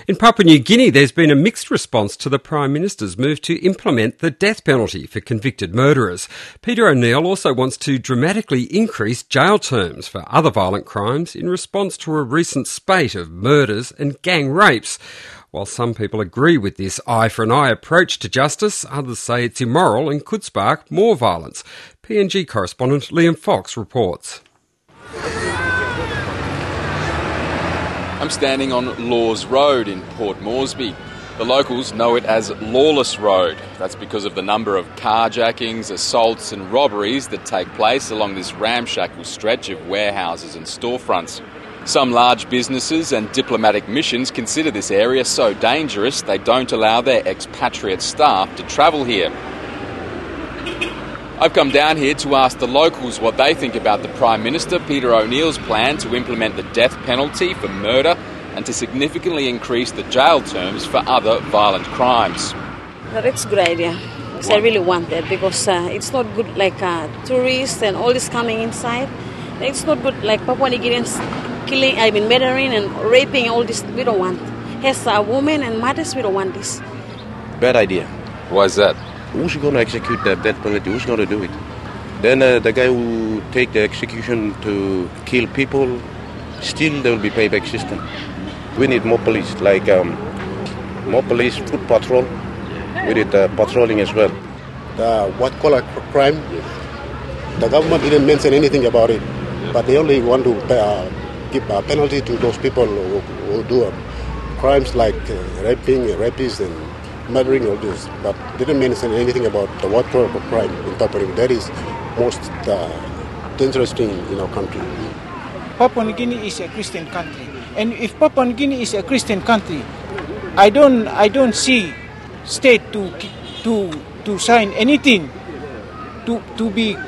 In Papua New Guinea, there's been a mixed response to the Prime Minister's move to implement the death penalty for convicted murderers. Peter O'Neill also wants to dramatically increase jail terms for other violent crimes in response to a recent spate of murders and gang rapes. While some people agree with this eye for an eye approach to justice, others say it's immoral and could spark more violence. PNG correspondent Liam Fox reports. I'm standing on Laws Road in Port Moresby. The locals know it as Lawless Road. That's because of the number of carjackings, assaults and robberies that take place along this ramshackle stretch of warehouses and storefronts. Some large businesses and diplomatic missions consider this area so dangerous they don't allow their expatriate staff to travel here. I've come down here to ask the locals what they think about the Prime Minister Peter O'Neill's plan to implement the death penalty for murder and to significantly increase the jail terms for other violent crimes. That's a good idea. I really want that because it's not good like tourists and all this coming inside. It's not good like Papua New Guineans murdering and raping, all this we don't want. As women and mothers, we don't want this. Bad idea. Why is that? Who's going to execute the death penalty? Who's going to do it? Then the guy who take the execution to kill people, still there will be payback system. We need more police, like more police, foot patrol. We need patrolling as well. What call a crime? The government didn't mention anything about it, but they only want to give a penalty to those people who do crimes like raping, rapists, and murdering, all this. But they didn't mention anything about the what crime in Papua New Guinea. That is most dangerous thing in our country. Papua New Guinea is a Christian country, and if Papua New Guinea is a Christian country, I don't see state to sign anything to be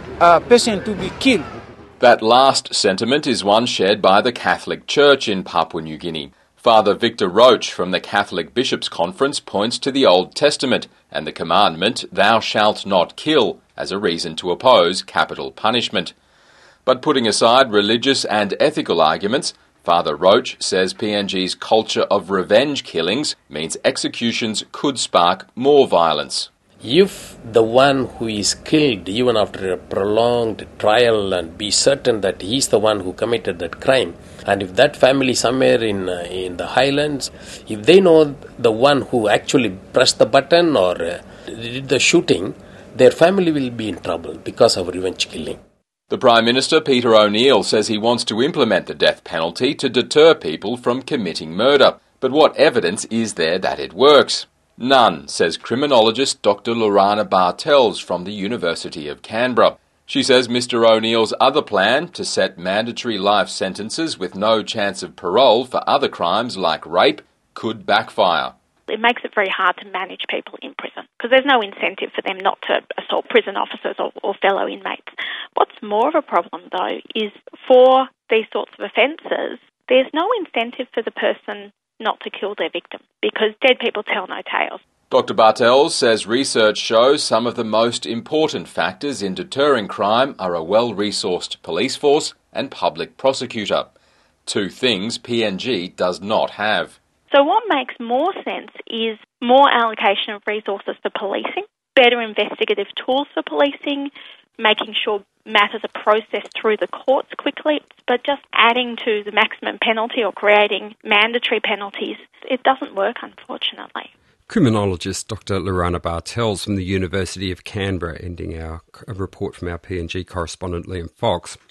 a person to be killed. That last sentiment is one shared by the Catholic Church in Papua New Guinea. Father Victor Roach from the Catholic Bishops' Conference points to the Old Testament and the commandment, "Thou shalt not kill," as a reason to oppose capital punishment. But putting aside religious and ethical arguments, Father Roach says PNG's culture of revenge killings means executions could spark more violence. If the one who is killed, even after a prolonged trial, and be certain that he is the one who committed that crime, and if that family somewhere in the highlands, if they know the one who actually pressed the button or did the shooting, their family will be in trouble because of revenge killing. The Prime Minister, Peter O'Neill, says he wants to implement the death penalty to deter people from committing murder. But what evidence is there that it works? None, says criminologist Dr. Lorana Bartels from the University of Canberra. She says Mr. O'Neill's other plan to set mandatory life sentences with no chance of parole for other crimes like rape could backfire. It makes it very hard to manage people in prison because there's no incentive for them not to assault prison officers or fellow inmates. What's more of a problem, though, is for these sorts of offences, there's no incentive for the person not to kill their victim because dead people tell no tales. Dr. Bartels says research shows some of the most important factors in deterring crime are a well-resourced police force and public prosecutor. Two things PNG does not have. So what makes more sense is more allocation of resources for policing, better investigative tools for policing, making sure matters are processed through the courts quickly, but just adding to the maximum penalty or creating mandatory penalties, it doesn't work, unfortunately. Criminologist Dr. Lorana Bartels from the University of Canberra, ending our report from our PNG correspondent Liam Fox.